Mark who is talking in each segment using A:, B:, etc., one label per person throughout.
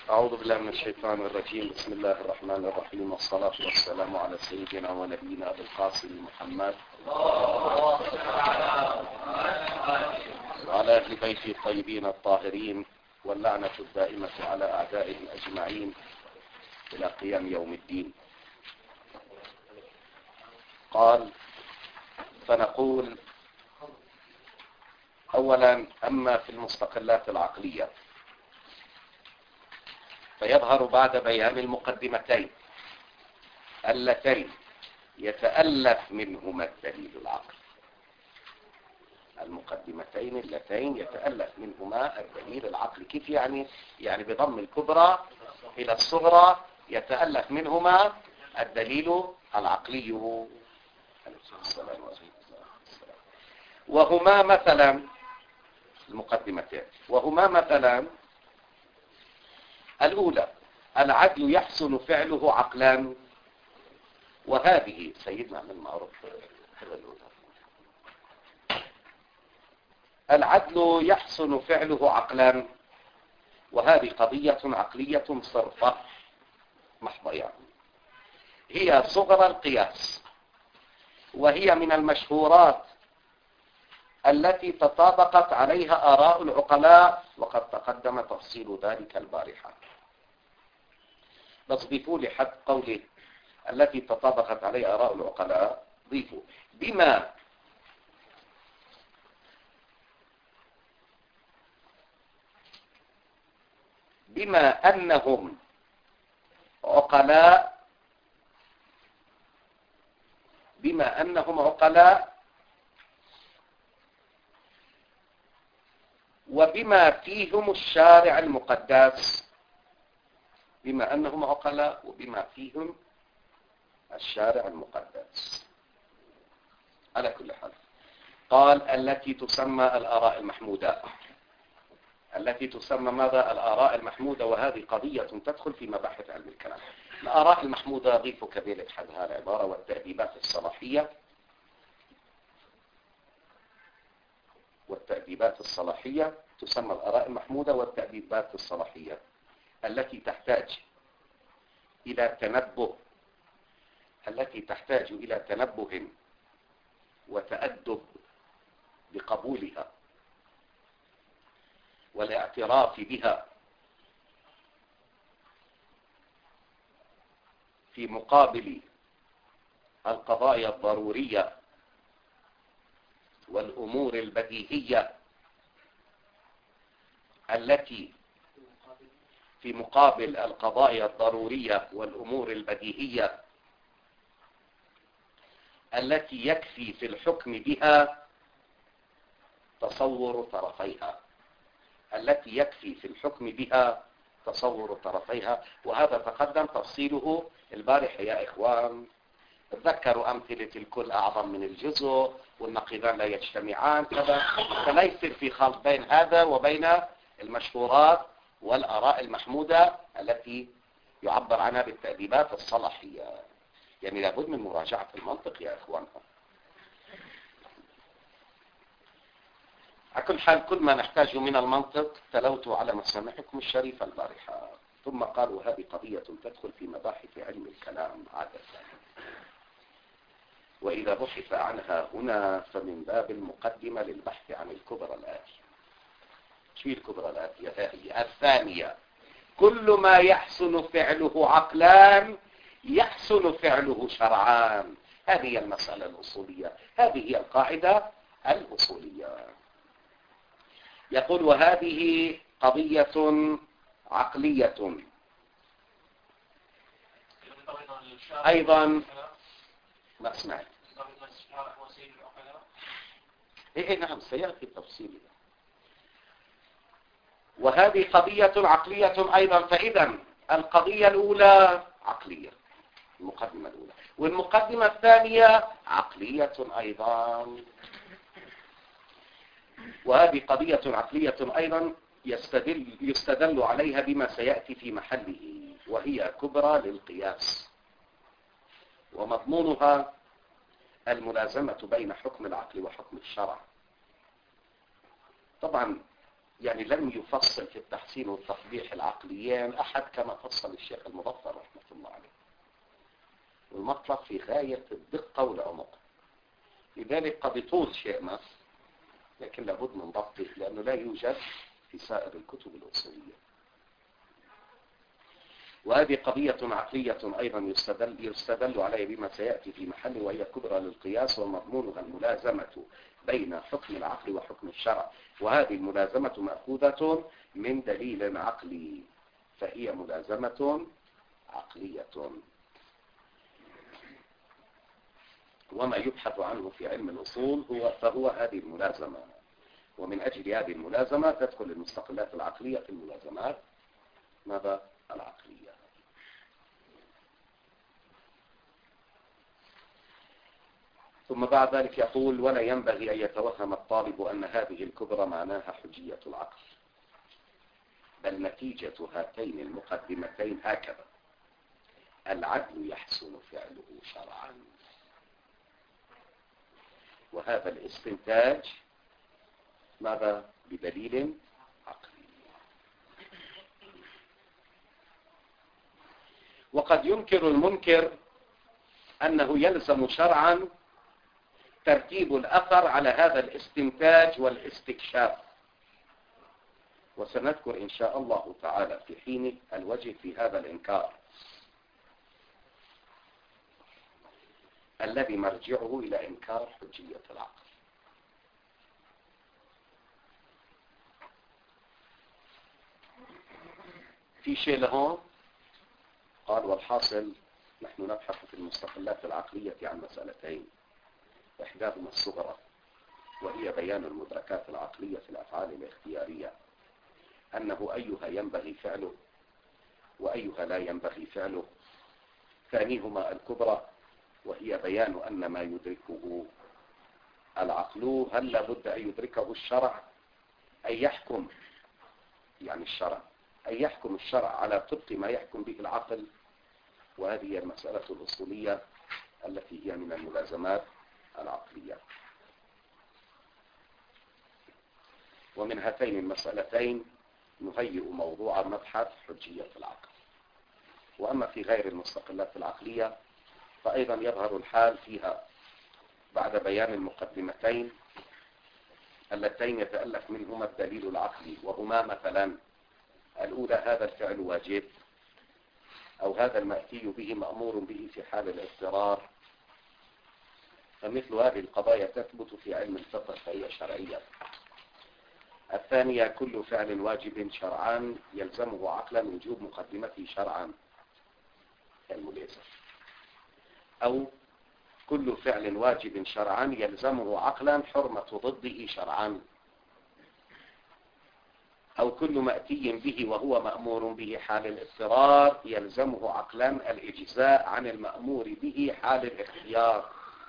A: أعوذ بالله من الشيطان الرجيم. بسم الله الرحمن الرحيم، والصلاة والسلام على سيدنا ونبينا أبي القاسم محمد وعلى أهل بيته الطيبين الطاهرين، واللعنة الدائمة على أعدائهم أجمعين إلى قيام يوم الدين. قال: فنقول أولا: أما في المستقلات العقلية فيظهر بعد بيان المقدمتين اللتين يتألف منهما الدليل العقلي. المقدمتين اللتين يتألف منهما الدليل العقلي. كيف يعني؟ يعني بضم الكبرى إلى الصغرى يتألف منهما الدليل العقلي. وهما مثلا المقدمتين، وهما مثلا: الأولى: العدل يحسن فعله عقلا. وهذه سيدنا من معروف العدل يحسن فعله عقلا، وهذه قضية عقلية صرفة محضة، يعني هي صغرى القياس، وهي من المشهورات التي تطابقت عليها آراء العقلاء، وقد تقدم تفصيل ذلك البارحة. بس ضيفوا لي حد قوله التي تطابقت عليها آراء العقلاء، ضيفوا بما أنهم عقلاء، وبما فيهم الشارع المقدس. بما أنهم عقلاء وبما فيهم الشارع المقدس. على كل حال، قال: التي تسمى الآراء المحمودة. التي تسمى ماذا؟ الآراء المحمودة، وهذه قضية تدخل في مباحث علم الكلام. الآراء المحمودة ضيف كذلك حدها العبارة والتأديبات الصلاحية. والتأديبات الصلاحية تسمى الآراء المحمودة والتأديبات الصلاحية، التي تحتاج إلى تنبه وتأدب بقبولها والاعتراف بها في مقابل القضايا الضرورية والأمور البديهية التي في مقابل القضايا الضرورية والأمور البديهية التي يكفي في الحكم بها تصور طرفيها. وهذا تقدم تفصيله البارح يا إخوان. تذكروا أمثلة الكل أعظم من الجزء، والنقيضان لا يجتمعان كذا، فلا يصير في خلط بين هذا وبين المشهورات والآراء المحمودة التي يعبر عنها بالتأديبات الصلاحية. يعني لابد من مراجعة المنطق يا إخوان. على كل حال، كل ما نحتاجه من المنطق تلوته على مسامعكم الشريفة البارحة. ثم قالوا: هذه قضية تدخل في مباحث علم الكلام عادة، وإذا بحث عنها هنا فمن باب المقدمة للبحث عن الكبرى الآتية. شو الكبرى الآتية؟ هذه الثانية: كل ما يحسن فعله عقلان يحسن فعله شرعان. هذه المسألة الأصولية، هذه هي القاعدة الأصولية. يقول: وهذه قضية عقلية أيضا. ما سمعت؟ إيه نعم، سيأتي التفصيل. وهذه قضية عقلية أيضا. فإذا القضية الأولى عقلية، المقدمة الأولى، والمقدمة الثانية عقلية أيضا. وهذه قضية عقلية أيضا يستدل عليها بما سيأتي في محله، وهي كبرى للقياس، ومضمونها الملازمة بين حكم العقل وحكم الشرع. طبعا يعني لم يفصل في التحسين والتقبيح العقليين أحد كما فصل الشيخ المظفر رحمة الله عليه. والمطلب في غاية الدقة والعمق، لذلك قد يطول شيء ما، لكن لابد من ضبطه لأنه لا يوجد في سائر الكتب الأصولية. وهذه قضية عقلية أيضا يستدل عليها بما سيأتي في محله، وهي كبرى للقياس ومضمونها الملازمة بين حكم العقل وحكم الشرع، وهذه الملازمة مأخوذة من دليل عقلي، فهي ملازمة عقلية. وما يبحث عنه في علم الأصول فهو هذه الملازمة، ومن أجل هذه الملازمة تدخل المستقلات العقلية في الملازمات ماذا؟ العقلية. ثم بعد ذلك يقول: ولا ينبغي أن يتوهم الطالب أن هذه الكبرى معناها حجية العقل، بل نتيجة هاتين المقدمتين هكذا: العدل يحسن فعله شرعا. وهذا الاستنتاج ماذا؟ بدليل عقلي. وقد ينكر المنكر أنه يلزم شرعا ترتيب الأثر على هذا الاستنتاج والاستكشاف، وسنذكر إن شاء الله تعالى في حين الوجه في هذا الإنكار الذي مرجعه إلى إنكار حجية العقل. في شيء لهون قال: والحاصل نحن نبحث في المستقلات العقلية عن مسألتين، إحداهما الصغرى وهي بيان المدركات العقلية في الأفعال الاختيارية، أنه أيها ينبغي فعله وأيها لا ينبغي فعله. ثانيهما الكبرى وهي بيان أن ما يدركه العقل هل لابد أن يدركه الشرع، أن يحكم يعني الشرع أن يحكم الشرع على طبق ما يحكم به العقل. وهذه المسألة الأصولية التي هي من الملازمات العقلية. ومن هاتين المسألتين نهيئ موضوع مبحث حجية العقل. وأما في غير المستقلات العقلية فأيضا يظهر الحال فيها بعد بيان المقدمتين اللتين يتألف منهما الدليل العقلي، وهما مثلا: الأولى هذا الفعل واجب، أو هذا المأتي به مأمور به في حال الاضطرار. فمثل هذه القضايا تثبت في علم الفقه فهي شرعية. الثانية: كل فعل واجب شرعا يلزمه عقلا وجوب مقدمته شرعا كالملازم. أو كل فعل واجب شرعا يلزمه عقلا حرمة ضده شرعا. أو كل مأتي به وهو مأمور به حال الاضطرار يلزمه عقلا الإجزاء عن المأمور به حال الاختيار.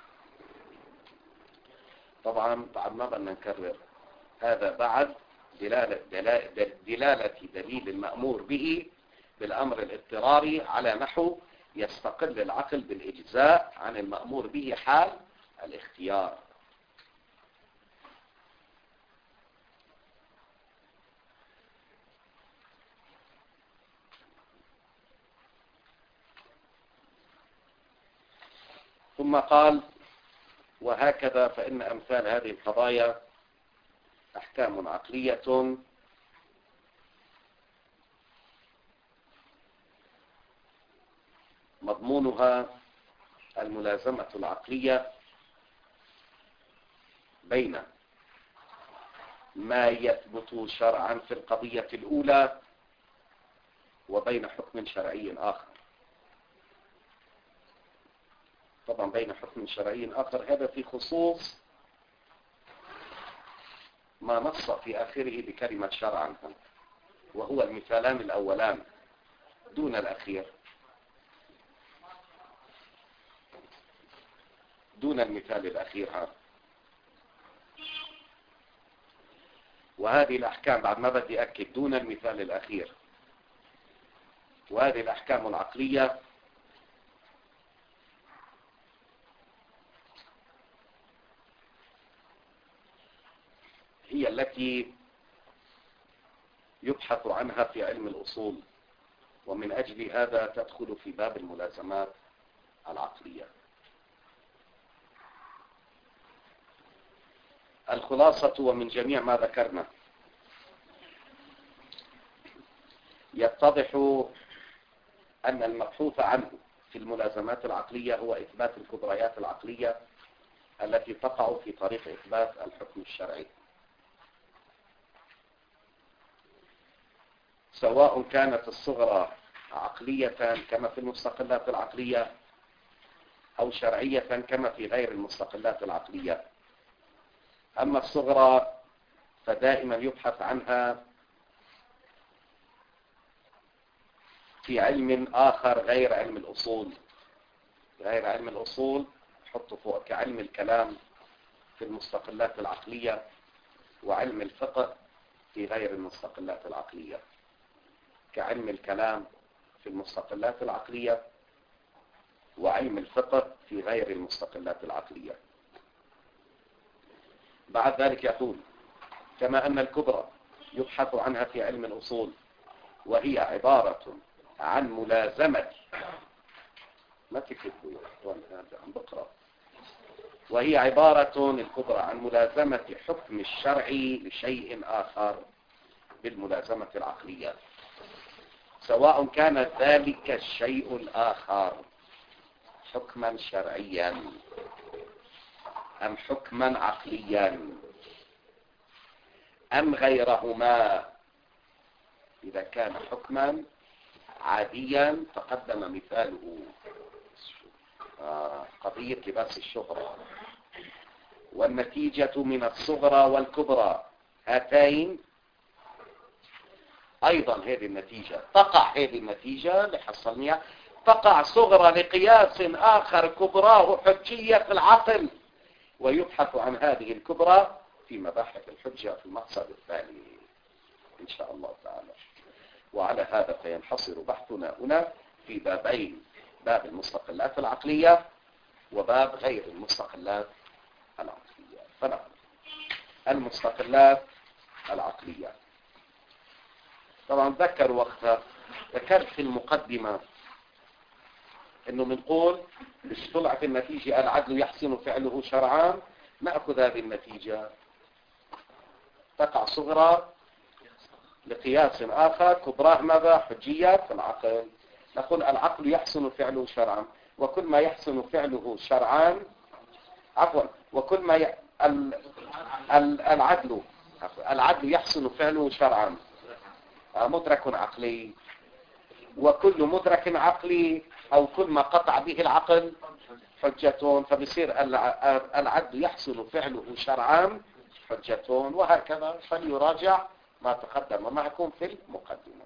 A: طبعا ما بدنا نكرر هذا بعد دلالة دليل المأمور به بالأمر الاضطراري على نحو يستقل العقل بالإجزاء عن المأمور به حال الاختيار. ثم قال: وهكذا فإن أمثال هذه القضايا أحكام عقلية مضمونها الملازمة العقلية بين ما يثبت شرعا في القضية الأولى وبين حكم شرعي آخر. طبعا بين حكم شرعي آخر هذا في خصوص ما نص في آخره بكلمة شرعا، وهو المثالان الأولان دون الأخير، دون المثال الأخير هذا. وهذه الأحكام بعد ما بدي أكد دون المثال الأخير، وهذه الأحكام العقلية هي التي يبحث عنها في علم الأصول، ومن أجل هذا تدخل في باب الملازمات العقلية. الخلاصة ومن جميع ما ذكرنا يتضح أن المبحوث عنه في الملازمات العقلية هو إثبات الكبريات العقلية التي تقع في طريق إثبات الحكم الشرعي، سواء كانت الصغرى عقلية كما في المستقلات العقلية أو شرعية كما في غير المستقلات العقلية. أما الصغرى فدائما يبحث عنها في علم آخر غير علم الأصول. غير علم الأصول حطه فوق كعلم الكلام في المستقلات العقلية، وعلم الفقه في غير المستقلات العقلية. كعلم الكلام في المستقلات العقلية، وعلم الفقه في غير المستقلات العقلية. بعد ذلك يقول: كما أن الكبرى يبحث عنها في علم الأصول، وهي عبارة عن ملازمة، ما تكتبوا عن بقرة، وهي عبارة الكبرى عن ملازمة حكم الشرعي لشيء آخر بالملازمة العقلية، سواء كان ذلك الشيء الآخر حكما شرعيا أم حكما عقليا أم غيرهما. إذا كان حكما عاديا تقدم مثاله قضية لباس الشهرة، والنتيجة من الصغرى والكبرى هاتين أيضا هذه النتيجة تقع، هذه النتيجة لحصلنيها تقع صغرى لقياس آخر كبراه حجية في العقل، ويبحث عن هذه الكبرى في مباحث الحجة في المقصد الثاني إن شاء الله تعالى. وعلى هذا فينحصر بحثنا هنا في بابين: باب المستقلات العقلية وباب غير المستقلات العقلية. فنحن المستقلات العقلية طبعا ذكر وقتها، ذكرت في المقدمة انه بنقول مش طلعت النتيجة العدل يحسن فعله شرعان، نأخذ هذه النتيجة تقع صغرى لقياس آخر كبراه ماذا؟ حجية في العقل. نقول العقل يحسن فعله شرعا، وكل ما يحسن فعله شرعا وكل ما العدل يحسن فعله شرعا مدرك عقلي، وكل مدرك عقلي أو كل ما قطع به العقل حجة، فبصير العدل يحسن فعله شرعا حجة، وهكذا. فليراجع ما تقدم معكم في المقدمة.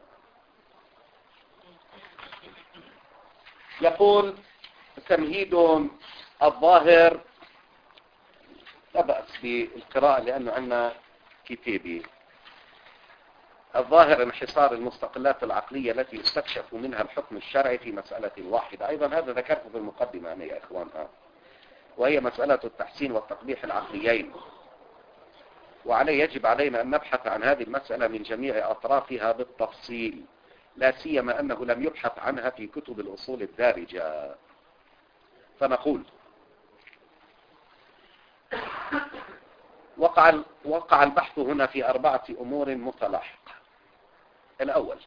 A: يقول: تمهيد الظاهر، لا بأس بالقراءة لأنه عندنا كتابي. الظاهر انحصار المستقلات العقلية التي يستكشف منها الحكم الشرعي في مسألة واحدة. أيضا هذا ذكرته في المقدمة أنا يا إخوان، وهي مسألة التحسين والتقبيح العقليين، وعليه يجب علينا أن نبحث عن هذه المسألة من جميع أطرافها بالتفصيل، لا سيما أنه لم يبحث عنها في كتب الأصول الدارجة. فنقول: وقع البحث هنا في 4 أمور متلاحقة. الأول: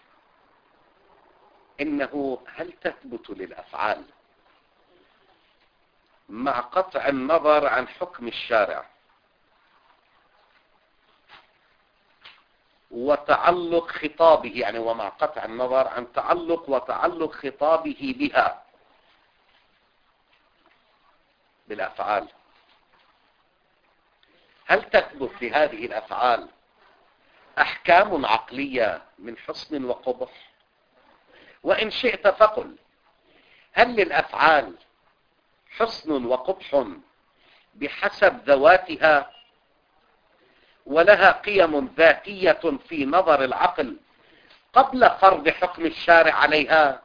A: إنه هل تثبت للأفعال مع قطع النظر عن حكم الشارع وتعلق خطابه، يعني ومع قطع النظر عن تعلق وتعلق خطابه بها بالأفعال، هل تثبت لهذه الأفعال أحكام عقلية من حسن وقبح؟ وإن شئت فقل: هل للأفعال حسن وقبح بحسب ذواتها ولها قيم ذاتية في نظر العقل قبل فرض حكم الشارع عليها؟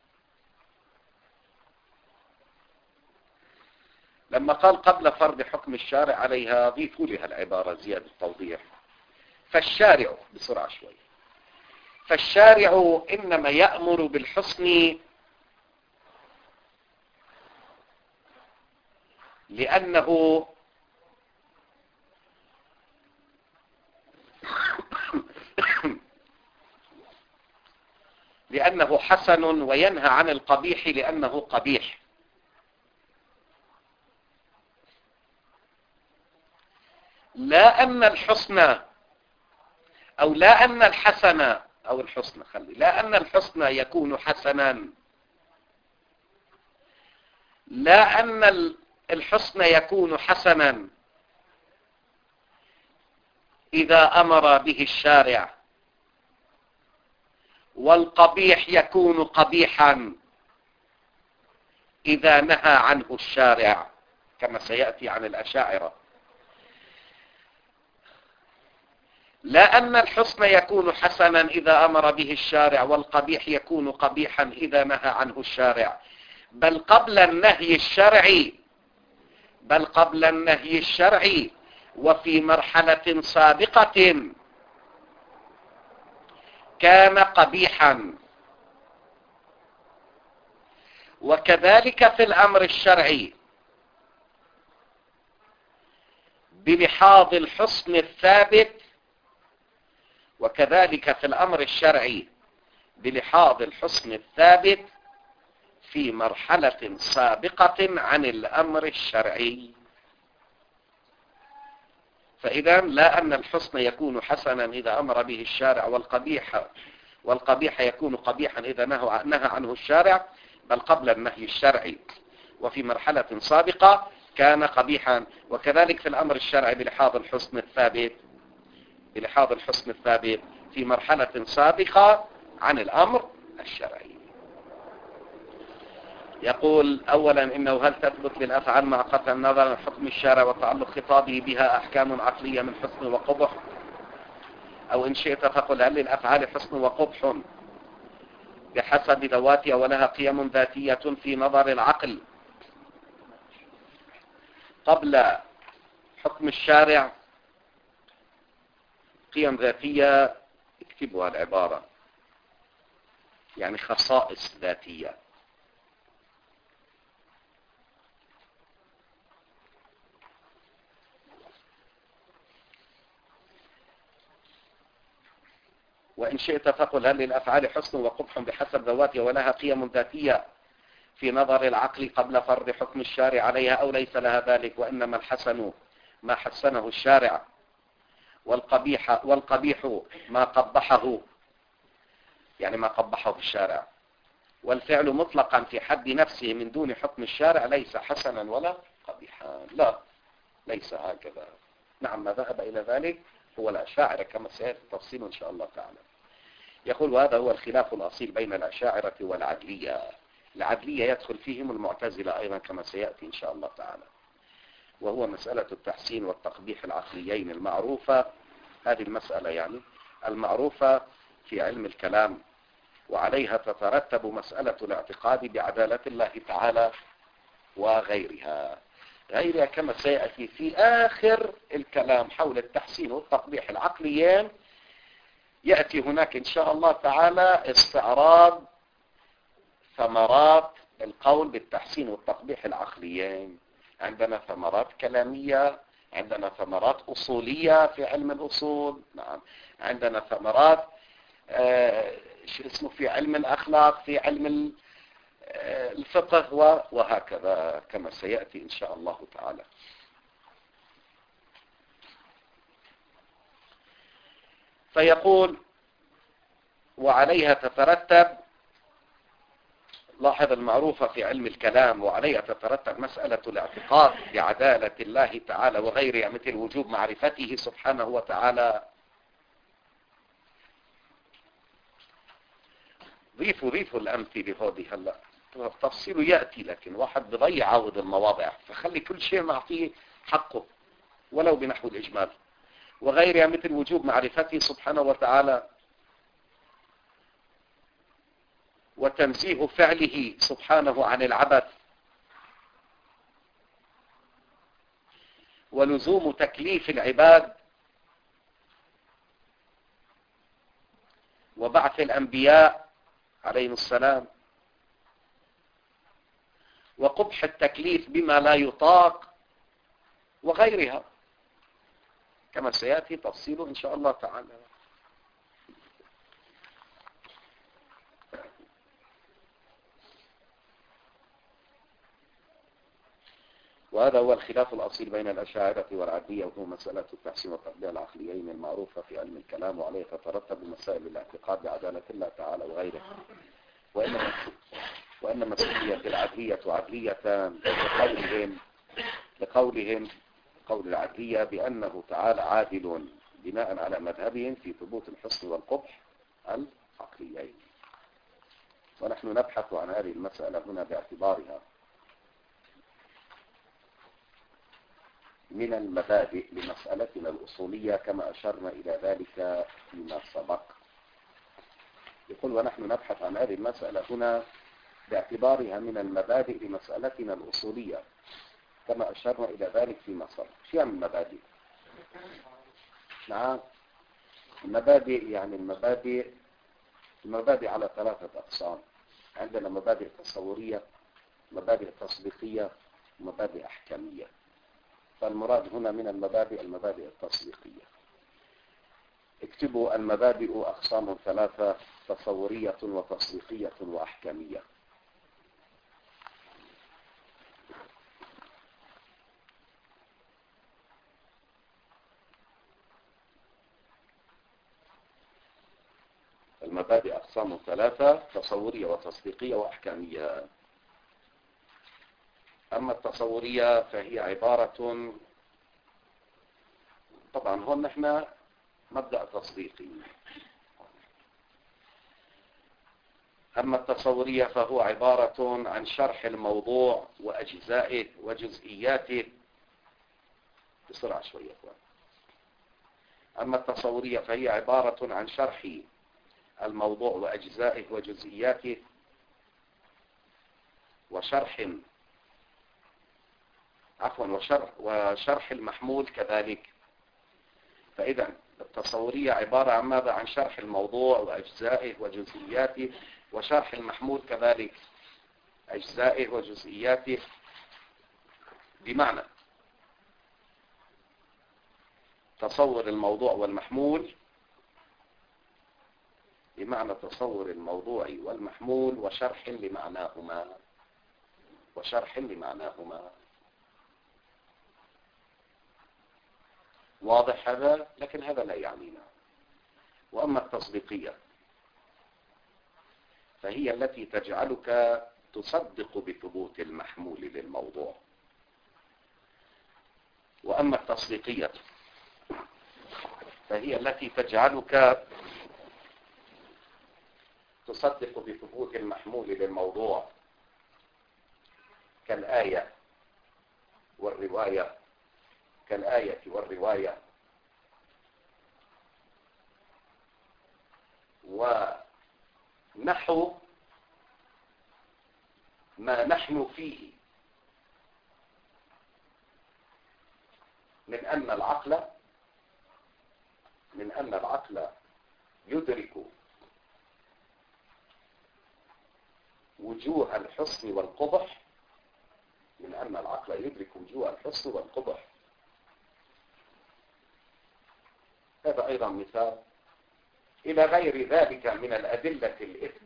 A: لما قال قبل فرض حكم الشارع عليها ضيفوا لها العبارة زيادة توضيح. فالشارع بسرعة شوي فالشارع إنما يأمر بالحسن لأنه حسن، وينهى عن القبيح لأنه قبيح. لا أن الحسن أو لا أن الحسن أو الحسن لا أن الحسن يكون حسنا، لا أن الحسن يكون حسنا إذا أمر به الشارع، والقبيح يكون قبيحا إذا نهى عنه الشارع، كما سيأتي عن الأشاعرة. لا أن الحسن يكون حسنا إذا أمر به الشارع، والقبيح يكون قبيحا إذا نهى عنه الشارع، بل قبل النهي الشرعي وفي مرحلة سابقة كان قبيحا. وكذلك في الأمر الشرعي بلحاظ الحسن الثابت، وكذلك في الأمر الشرعي بلحاظ الحسن الثابت في مرحلة سابقة عن الأمر الشرعي. فإذا لا أن الحسن يكون حسنا إذا أمر به الشارع، والقبيح يكون قبيحا إذا نهى عنه الشارع، بل قبل النهي الشرعي وفي مرحلة سابقة كان قبيحا. وكذلك في الأمر الشرعي بلحاظ الحسن الثابت في مرحلة سابقة عن الأمر الشرعي. يقول أولا إنه هل تثبت للأفعال مع قطع النظر عن حكم الشارع وتعلق خطابه بها أحكام عقلية من حسن وقبح؟ أو إن شئت فقل هل للأفعال حسن وقبح بحسب ذواتها ولها قيم ذاتية في نظر العقل قبل حكم الشارع؟ قيم ذاتية اكتبوا العبارة، يعني خصائص ذاتية. وإن شئت فقل هل للأفعال حسن وقبح بحسب ذواتها ولها قيم ذاتية في نظر العقل قبل فرض حكم الشارع عليها، أو ليس لها ذلك، وإنما الحسن ما حسنه الشارع، والقبيح ما قبحه، يعني ما قبحه الشارع، والفعل مطلقا في حد نفسه من دون حكم الشارع ليس حسنا ولا قبيحا. لا، ليس هكذا. نعم، ما ذهب إلى ذلك هو الأشاعرة كما سيأتي التفصيل إن شاء الله تعالى. يقول وهذا هو الخلاف الأصيل بين الأشاعرة والعدلية. العدلية يدخل فيهم المعتزلة أيضا كما سيأتي إن شاء الله تعالى، وهو مسألة التحسين والتقبيح العقليين المعروفة. هذه المسألة يعني المعروفة في علم الكلام، وعليها تترتب مسألة الاعتقاد بعدالة الله تعالى وغيرها كما سيأتي في آخر الكلام حول التحسين والتقبيح العقليين. يأتي هناك إن شاء الله تعالى استعراض ثمرات القول بالتحسين والتقبيح العقليين. عندنا ثمرات كلامية، عندنا ثمرات أصولية في علم الأصول، نعم، عندنا ثمرات في علم الأخلاق، في علم الفقه، وهكذا كما سيأتي إن شاء الله تعالى. فيقول وعليها تترتب، لاحظ المعروفة في علم الكلام، وعليها تترتب مسألة الاعتقاد بعدالة الله تعالى وغيرها مثل وجوب معرفته سبحانه وتعالى. ضيفوا الأمثلة هذه هلا، التفصيل يأتي، لكن واحد بضيع عوض المواضع، فخلي كل شيء نعطيه حقه ولو بنحو الإجمال. وغيرها مثل وجوب معرفته سبحانه وتعالى، وتنزيه فعله سبحانه عن العبث، ولزوم تكليف العباد وبعث الأنبياء عليهم السلام، وقبح التكليف بما لا يطاق وغيرها، كما سيأتي تفصيله إن شاء الله تعالى. وهذا هو الخلاف الأصيل بين الأشاعرة والعدلية، وهو مسألة التحسين والتقدير العقليين المعروفة في علم الكلام، وعليه تترتب مسائل الاعتقاد بعدالة الله تعالى وغيره. وإنما سميت العدلية عدلية لقولهم قول العدلية بأنه تعالى عادل بناء على مذهبهم في ثبوت الحسن والقبح العقليين. ونحن نبحث عن هذه المسألة هنا باعتبارها من المبادئ لمسألتنا الأصولية، كما أشرنا إلى ذلك فيما سبق. يقول ونحن نبحث عن هذه المسألة هنا باعتبارها من المبادئ لمسألتنا الأصولية، كما أشرنا إلى ذلك فيما سبق. شيء من المبادئ؟ نعم، المبادئ يعني المبادئ على ثلاثة أقسام. عندنا مبادئ تصورية، مبادئ تطبيقية، ومبادئ أحكامية. فالمراد هنا من المبادئ التطبيقية. اكتبوا المبادئ أقسام ثلاثة: تصورية وتطبيقية وأحكامية. المبادئ أقسام ثلاثة: تصورية وتطبيقية وأحكامية. أما التصورية فهي عبارة، طبعا هون نحن مبدأ تطبيقي. أما التصورية فهو عبارة عن شرح الموضوع وأجزائه وجزئياته. بسرعة شوية أخوان. أما التصورية فهي عبارة عن شرح الموضوع وأجزائه وجزئياته، وشرح المحمول كذلك. فإذا التصورية عبارة عن ماذا؟ عن شرح الموضوع وأجزائه وجزئياته، وشرح المحمول كذلك أجزائه وجزئياته. بمعنى تصور الموضوع والمحمول، بمعنى تصور الموضوع والمحمول وشرح لمعناهما. واضح هذا؟ لكن هذا لا يعنينا. وأما التصديقية فهي التي تجعلك تصدق بثبوت المحمول للموضوع. وأما التصديقية فهي التي تجعلك تصدق بثبوت المحمول للموضوع كالآية والرواية، ونحو ما نحن فيه من أن العقل يدرك وجوه الحسن والقبح، هذا أيضا مثال. إلى غير ذلك من الأدلة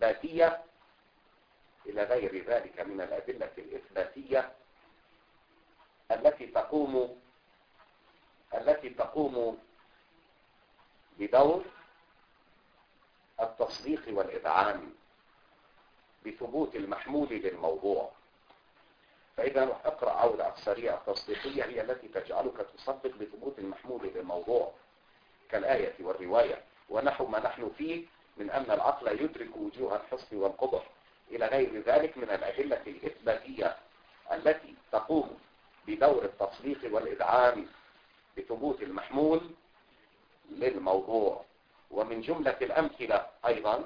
A: الإثباتية التي تقوم بدور التصديق والإذعان بثبوت المحمول للموضوع. فإذا اقرأ عودة السريعة التصديقية هي التي تجعلك تصدق بثبوت المحمول للموضوع كالآية والرواية، ونحو ما نحن فيه من أن العقل يدرك وجوه الحسن والقبح، إلى غير ذلك من الأدلة الإثباتية التي تقوم بدور التصديق والإذعان بثبوت المحمول للموضوع. ومن جملة الأمثلة أيضا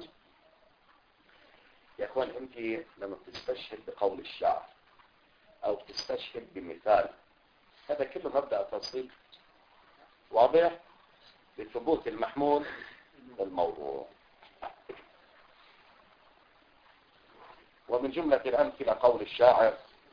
A: يا أخوان، أنت لما تستشهد بقول الشاعر أو تستشهد بمثال، هذا كله مبدأ تصديق واضح بثبوت المحمول للموضوع. ومن جملة الأمثلة قول الشاعر: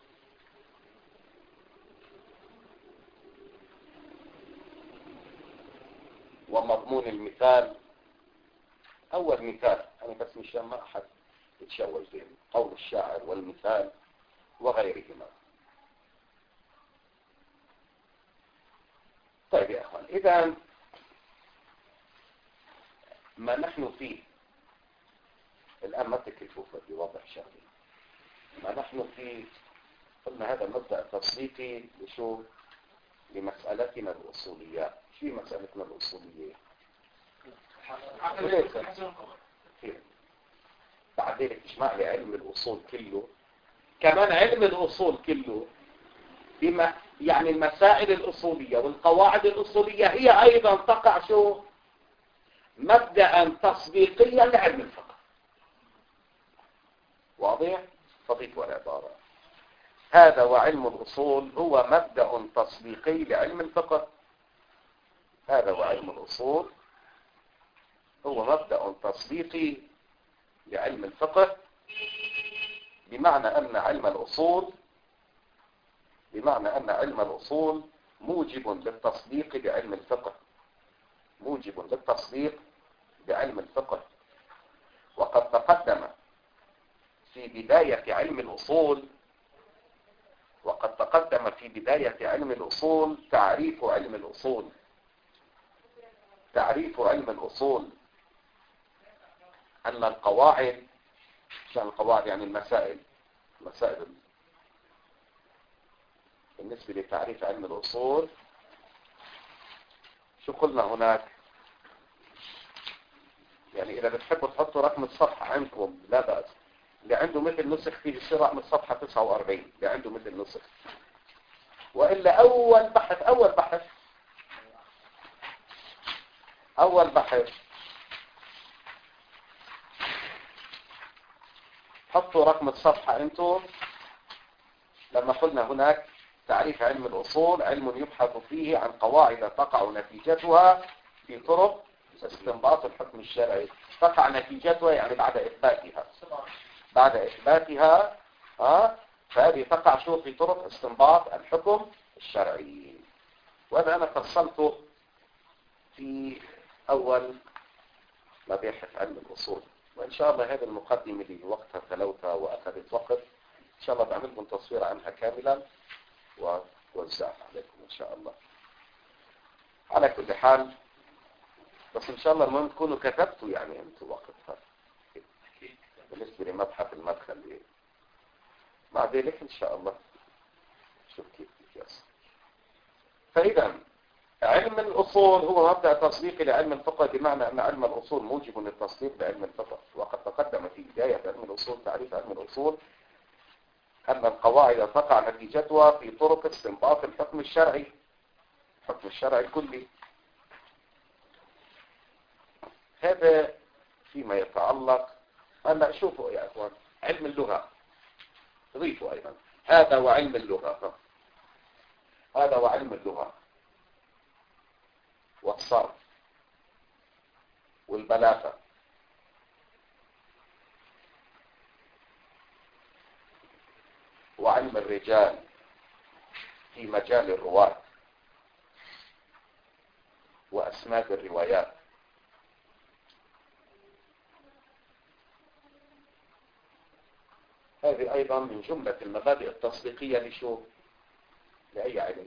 A: ومضمون المثال. أول مثال، أنا بس مشان ما أحد يتشوش ذهني، قول الشاعر والمثال وغيرهما. طيب يا أخوان، إذا ما نحن فيه الآن ما تكلفوا بدي واضح شغلي. ما نحن فيه قلنا هذا المبدأ التسليطي لشو؟ لمسألتنا الأصولية. شو مسألتنا الأصولية؟ بعد ذلك اجمع لي علم الأصول كله، كمان علم الأصول كله بما يعني المسائل الأصولية والقواعد الأصولية هي أيضا تقع شو؟ مبدأ تطبيقيا لعلم الفقه. واضح؟ فضيت والعبارة هذا وعلم الأصول هو مبدأ تطبيقي لعلم الفقه. هذا وعلم الأصول هو مبدأ تطبيقي لعلم الفقه، بمعنى أن علم الأصول موجب للتصديق بعلم الفقه، موجب للتصديق بعلم الفقه. وقد تقدم في بداية علم الأصول تعريف علم الأصول. تعريف علم الأصول أن القواعد، عشان القواعد يعني المسائل بالنسبة لتعريف علم الأصول شو قلنا هناك؟ يعني إذا بتحبوا تحطوا رقم الصفحة عندكم لا بأس. اللي عنده مثل نسخ فيه يصير رقم الصفحة 49، اللي عنده مثل نسخ. وإلا أول بحث حطوا رقم الصفحة انتم. لما قلنا هناك تعريف علم الأصول: علم يبحث فيه عن قواعد تقع نتيجتها في طرق استنباط الحكم الشرعي. تقع نتيجتها يعني بعد إثباتها فهذه تقع شو؟ في طرق استنباط الحكم الشرعي. وهذا أنا فصلته في أول مباحث علم الأصول، وإن شاء الله هذه المقدمة اللي وقتها تلوتها وأخذت وقت إن شاء الله بعملكم تصوير عنها كاملا ووزعها عليكم إن شاء الله. على كل حال بس إن شاء الله المهم تكونوا كتبتوا يعني أنتوا وقتها بالنسبة لمبحث المدخل مع ذلك إن شاء الله. شوف كيف يصل. فإذا علم الأصول هو مبدأ تصديقي لعلم الفقه، بمعنى أن علم الأصول موجب للتصديق بعلم الفقه. وقد تقدم في بداية علم الأصول تعريف علم الأصول أن القواعد تقع نتيجتها في طرق استنباط الحكم الشرعي، الحكم الشرعي الكلي. هذا فيما يتعلق. هلا شوفوا يا أخوان، علم اللغة ضيفوا أيضا. هذا وعلم اللغة والصرف والبلاغة وعلم الرجال في مجال الرواة وأسناد الروايات. هذه أيضا من جملة المبادئ التصديقية لشو؟ لأي علم؟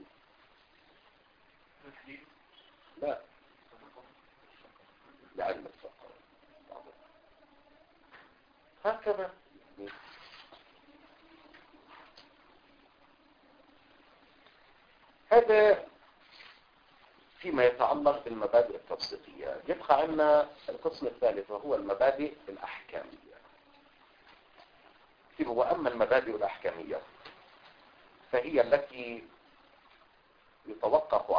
A: لا، لعلم الفقه. هكذا هذا فيما يتعلق بالمبادئ التصديقية. يبقى عندنا القسم الثالث وهو المبادئ الأحكامية. وأما المبادئ الأحكامية فهي التي يتوقف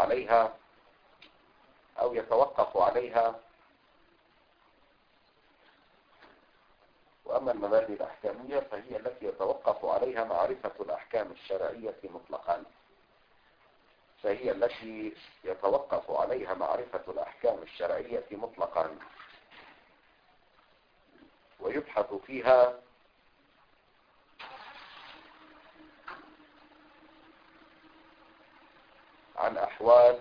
A: عليها وأما المبادئ الأحكامية فهي التي يتوقف عليها معرفة الأحكام الشرعية مطلقا. ويبحث فيها أحوال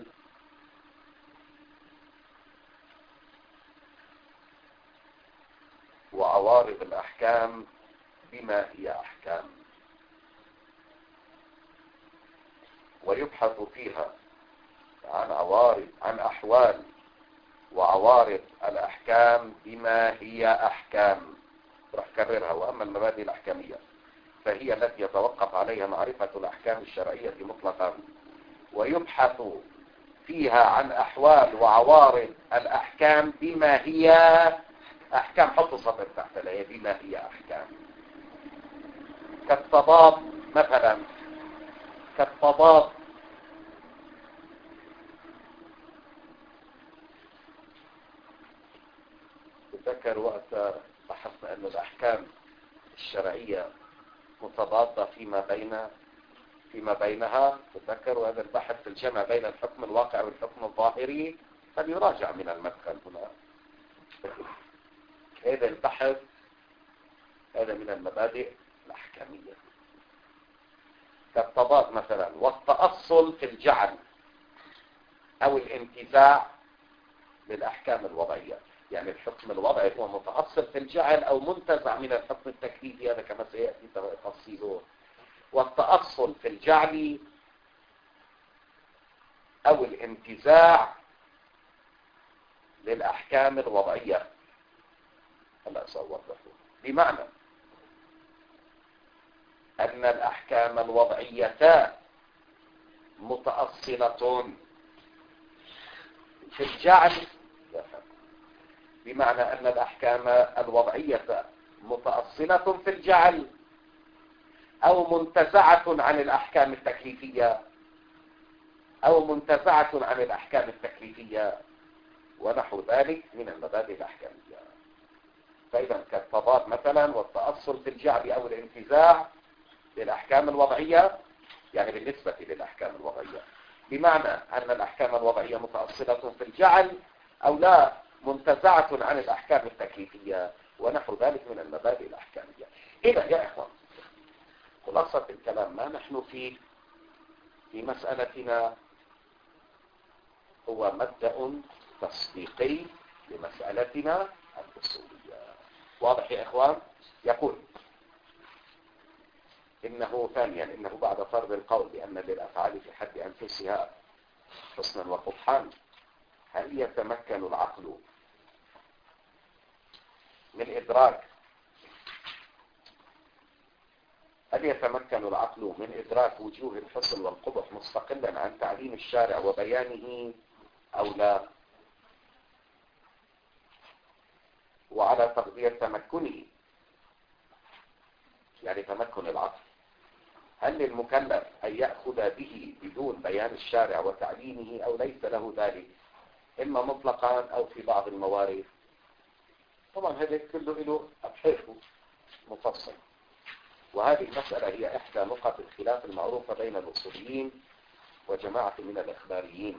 A: وعوارض الأحكام بما هي أحكام، ويبحث فيها عن أحوال وعوارض الأحكام بما هي أحكام. راح كررها. وأما المبادئ الأحكامية فهي التي يتوقف عليها معرفة الأحكام الشرعية مطلقا، ويبحث فيها عن أحوال وعوارض الأحكام بما هي أحكام. حط سطر تحت الآية بما هي أحكام. كالتضاد مثلا، كالتضاد تذكر وقت بحثنا أن الأحكام الشرعية متضادة فيما بينها. تذكروا هذا البحث في الجمع بين الحكم الواقع والحكم الظاهري، فليراجع من المدخل هنا. هذا البحث هذا من المبادئ الأحكامية. كالتضاد مثلا، والتأصل في الجعل أو الانتزاع للأحكام الوضعية. يعني الحكم الوضعي هو متأصل في الجعل أو منتزع من الحكم التكليفي، هذا كما سيأتي تفصيله. والتأصل في الجعل أو الانتزاع للأحكام الوضعية. هلا سأوضح. بمعنى أن الأحكام الوضعية متأصلة في الجعل، بمعنى أن الأحكام الوضعية متأصلة في الجعل أو منتزعة عن الأحكام التكليفية ونحو ذلك من المبادئ الأحكامية. فإذا كالتضاد مثلا والتأصل في الجعل أو الانتزاع للأحكام الوضعية، يعني بالنسبة للأحكام الوضعية، بمعنى أن الأحكام الوضعية متأصلة في الجعل أو لا منتزعة عن الأحكام التكليفية ونحو ذلك من المبادئ الأحكامية. إذا يا إخوان، خلاصة الكلام ما نحن فيه في مسألتنا هو مبدأ تصديقي لمسألتنا الأصولية. واضح يا إخوان؟ يقول إنه بعد فرض القول بأن للأفعال في حد أنفسها حسنا وقبحا، هل يتمكن العقل من إدراك وجوه الحسن والقبح مستقلا عن تعليم الشارع وبيانه أو لا؟ وعلى تقدير تمكنه، يعني تمكن العقل، هل للمكلف أن يأخذ به بدون بيان الشارع وتعليمه أو ليس له ذلك، إما مطلقا أو في بعض الموارد؟ طبعا هذا كله له أبحاث مفصل، وهذه المسألة هي إحدى نقط الخلاف المعروفة بين الأصوليين وجماعة من الإخباريين،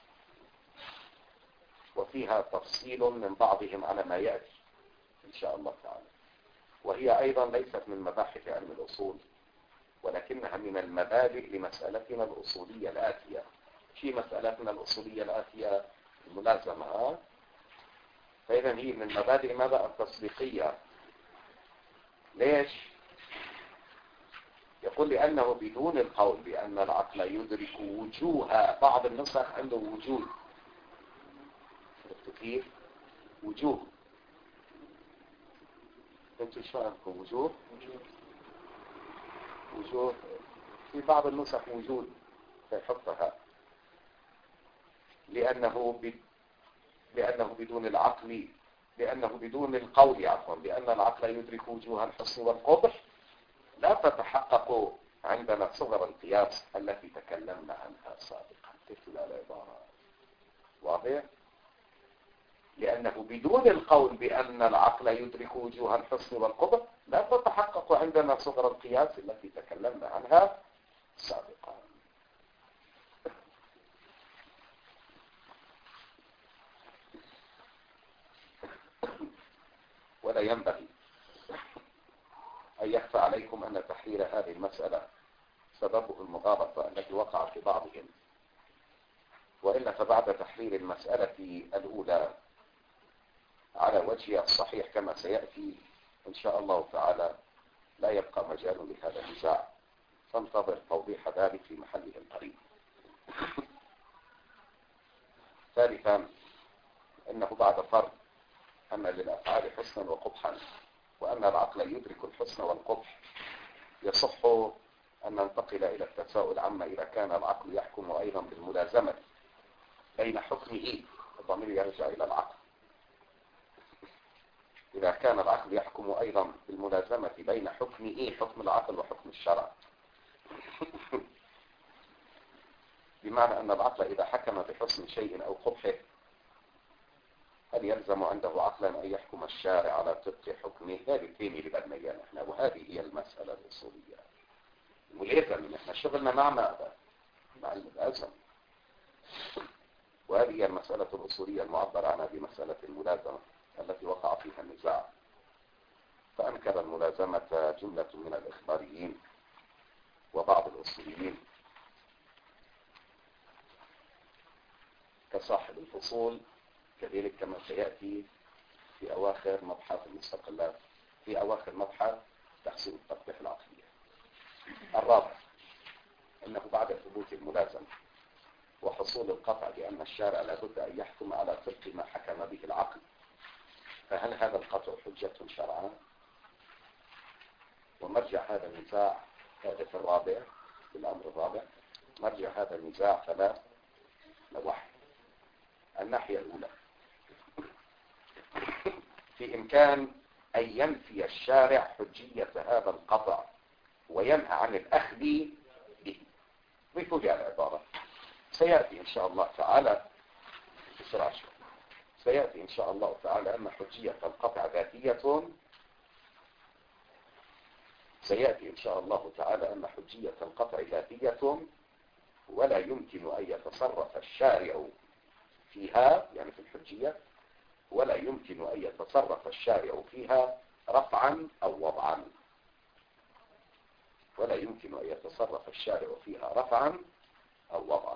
A: وفيها تفصيل من بعضهم على ما يأتي إن شاء الله تعالى. وهي أيضا ليست من مباحث علم الأصول، ولكنها من المبادئ لمسألتنا الأصولية الآتية. في مسألتنا الأصولية الآتية الملازمة، فإذا هي من المبادئ ماذا؟ التصديقية. ليش؟ يقول لأنه بدون القول بأن العقل يدرك وجوه، بعض النسخ عنده وجود، كيف؟ وجوه. انتوا شو عندكم؟ وجوه في بعض النسخ وجود فيحطها، لأنه بدون القول بأن العقل يدرك وجوه الحسن والقبح لا تتحقق عندنا صغر القياس التي تكلمنا عنها سابقا. تكتب العبارة واضح؟ لأنه بدون القول بأن العقل يدرك وجوه الحسن والقبح لا تتحقق عندنا صغر القياس التي تكلمنا عنها سابقا. ولا ينبغي أن يخفى عليكم أن تحرير هذه المسألة سببه المغالطة التي وقع في بعضهم وإلا فبعد تحرير المسألة الأولى على وجهها الصحيح كما سيأتي إن شاء الله تعالى لا يبقى مجال لهذا النزاع، فانتظر توضيح ذلك في محله القريب. ثالثا، إنه بعد فرض أن للأفعال حسنا وقبحا وأن العقل يدرك الحسن والقبح، يصح أن ننتقل إلى التساؤل عما إذا كان العقل يحكم أيضا بالملازمة بين حكمه، الضمير يرجع إلى العقل، إذا كان العقل يحكم أيضا بالملازمة بين حكمه حكم العقل وحكم الشرع، بمعنى أن العقل إذا حكم بحسن شيء أو قبحه هل يلزم عنده عقلا أن يحكم الشارع على طبق حكمه؟ هذه الثانية اللي بدنا إياها نحن، وهذه هي المسألة الأصولية. ولازم نحن شغلنا مع ماذا؟ مع اللازم، وهذه هي المسألة الأصولية المعبر عنها بمسألة الملازمة التي وقع فيها النزاع. فأنكر الملازمة جملة من الإخباريين وبعض الأصوليين كصاحب الفصول، كذلك كما سيأتي في أواخر مبحث المستقلات، في أواخر مبحث تحصيل التطبيق العقلية. الرابع، أنه بعد ثبوت الملازمة وحصول القطع بأن الشارع لابد أن يحكم على طبق ما حكم به العقل، فهل هذا القطع حجة شرعا؟ ومرجع هذا النزاع في الرابع، في الأمر الرابع، مرجع هذا النزاع ثلاث نواحي. الناحية الأولى، في إمكان أن ينفي الشارع حجية هذا القطع وينهى عن الأخذ به. ضيفوا لي العبارة، سيأتي إن شاء الله تعالى بسرعة، سيأتي إن شاء الله تعالى أن حجية القطع ذاتية، سيأتي إن شاء الله تعالى أن حجية القطع ذاتية ولا يمكن أن يتصرف الشارع فيها، يعني في الحجية، ولا يمكن أن يتصرف الشارع فيها رفعا أو وضعا، ولا يمكن أن يتصرف الشارع فيها رفعا أو وضعا.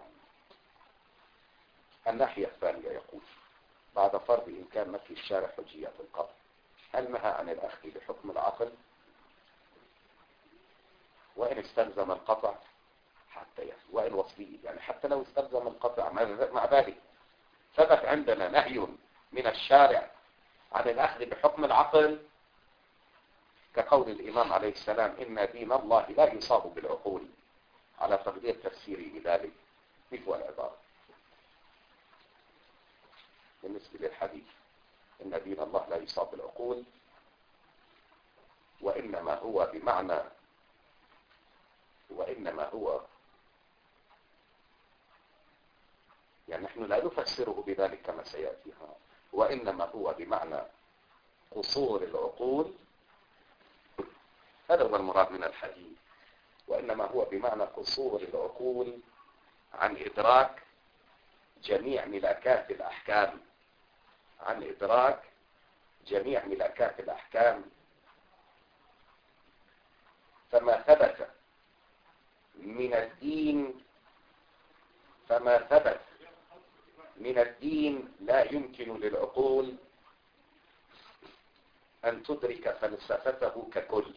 A: الناحية الثانية يقول بعد فرض إمكان نفي الشارع حجية القطع، هل نهى عن الأخذ بحكم العقل؟ وإن استلزم القطع حتى وإن وصفيه، يعني حتى لو استلزم القطع مع ذلك ثبت عندنا نهي من الشارع عن الأخذ بحكم العقل، كقول الإمام عليه السلام إن دين الله لا يصاب بالعقول، على تقدير تفسيري لذلك. كيف هو العبارة بالنسبة للحديث؟ إن دين الله لا يصاب بالعقول، وإنما هو بمعنى، وإنما هو، يعني نحن لا نفسره بذلك كما سيأتيها، وإنما هو بمعنى قصور العقول، هذا هو المراد من الحديث، وإنما هو بمعنى قصور العقول عن إدراك جميع ملكات الأحكام، عن إدراك جميع ملكات الأحكام. فما ثبت من الدين، فما ثبت من الدين لا يمكن للعقول أن تدرك فلسفته ككل.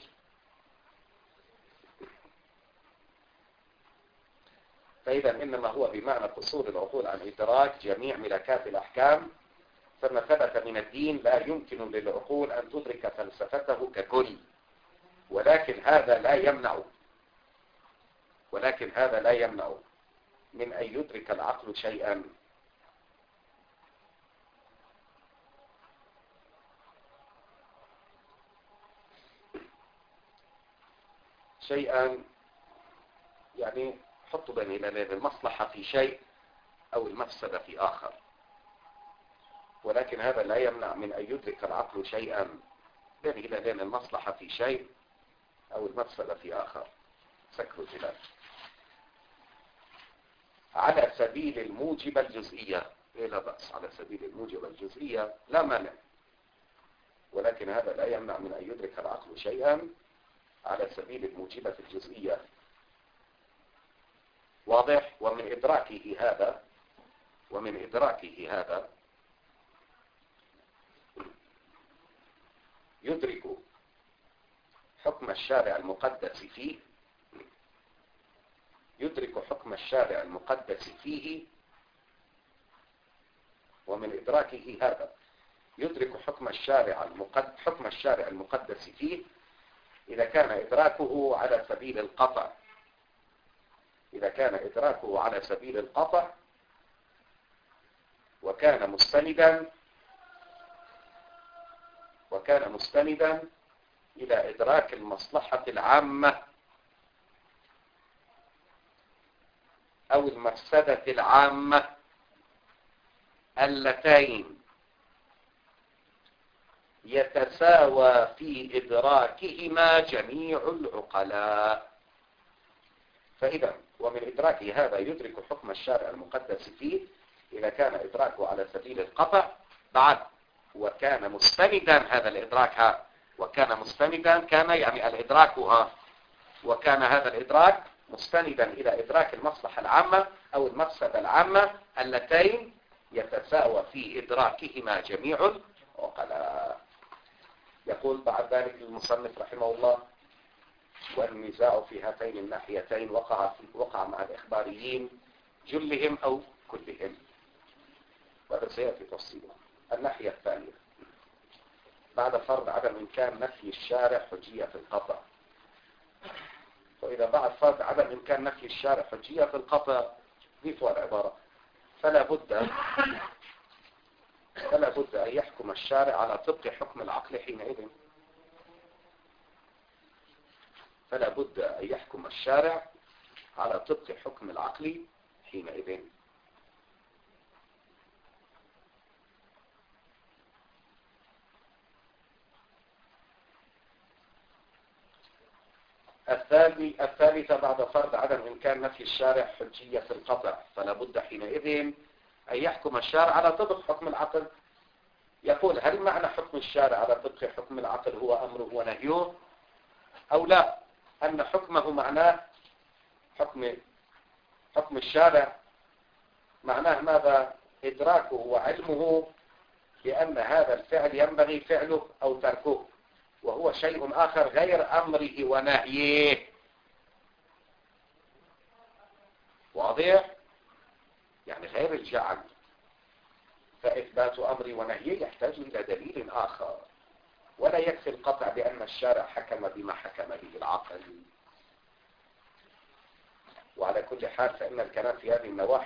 A: فإذا إنما هو بمعنى قصور العقول عن إدراك جميع ملكات الأحكام، فما ثبت من الدين لا يمكن للعقول أن تدرك فلسفته ككل، ولكن هذا لا يمنع من أن يدرك العقل شيئا، يعني حطوا بين اليدين المصلحة في شيء أو المفسدة في آخر، ولكن هذا لا يمنع من أن يدرك العقل شيئا بين اليدين المصلحة في شيء أو المفسدة في آخر. سكروا الجلال على سبيل الموجب الجزئية، لا بأس، على سبيل الموجب الجزئية لا مانع، ولكن هذا لا يمنع من أن يدرك العقل شيئا على سبيل الموجبة الجزئية. واضح؟ ومن إدراكه هذا ومن إدراكه هذا يدرك حكم الشارع المقدس فيه، يدرك حكم الشارع المقدس فيه، ومن إدراكه هذا يدرك حكم الشارع المقدس فيه إذا كان إدراكه على سبيل القطع، إذا كان إدراكه على سبيل القطع وكان مستندا إلى إدراك المصلحة العامة أو المفسدة العامة اللتين يتساوى في إدراكهما جميع العقلاء. فإذا ومن إدراكه هذا يدرك حكم الشارع المقدس فيه إذا كان إدراكه على سبيل القطع بعد وكان مستندا هذا الإدراك وكان مستندا كان يعني الإدراك وكان هذا الإدراك مستندا إلى إدراك المصلحة العامة أو المفسدة العامة اللتين يتساوى في إدراكهما جميع العقلاء. يقول بعد ذلك المصنف رحمه الله: والنزاع في هاتين الناحيتين وقع مع الإخباريين جلهم أو كلهم، وهذا سيأتي تفصيله. الناحية الثانية بعد فرض عدم إمكان نفي الشارع حجية القطع. وإذا بعد فرض عدم إمكان نفي الشارع حجية القطع ضيفوا العبارة: فلا بد أن يحكم الشارع على طبق حكم العقل حينئذ. فلا بد أن يحكم الشارع على طبق حكم العقل حينئذ. الثالثة بعد فرض عدم إمكان نفي الشارع حجية القطع فلا بد حينئذ أن يحكم الشارع على طبق حكم العقل. يقول: هل معنى حكم الشارع على طبق حكم العقل هو أمره ونهيه، أو لا، أن حكمه معناه حكم الشارع معناه ماذا؟ إدراكه وعلمه بأن هذا الفعل ينبغي فعله أو تركه، وهو شيء آخر غير أمره ونهيه. واضح؟ يعني غير الجعل. فإثبات أمري ونهيه يحتاج إلى دليل آخر، ولا يكفي القطع بأن الشارع حكم بما حكم به العقل. وعلى كل حال فإن الكلام في هذه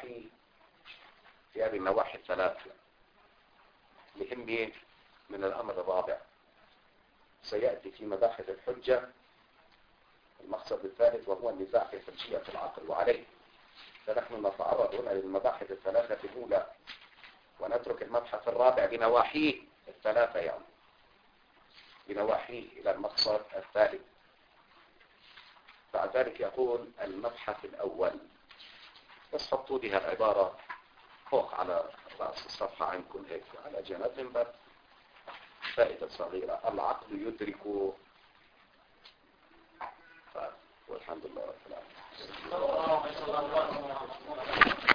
A: النواحي الثلاثة مهم من الأمر الرابع سيأتي في مباحث الحجة المقصد الثالث، وهو النزاع في حجية العقل وعليه. فنحن نتعرض هنا للمباحث الثلاثة الأولى ونترك المبحث الرابع بنواحيه الثلاثة، يعني بنواحيه إلى المقصد الثالث. بعد ذلك يقول المبحث الأول، بس حطوا لي هالعبارة فوق على رأس الصفحة عندكم هيك على جنب، بس فائدة صغيرة: العقل يدرك. والحمد لله رب العالمين.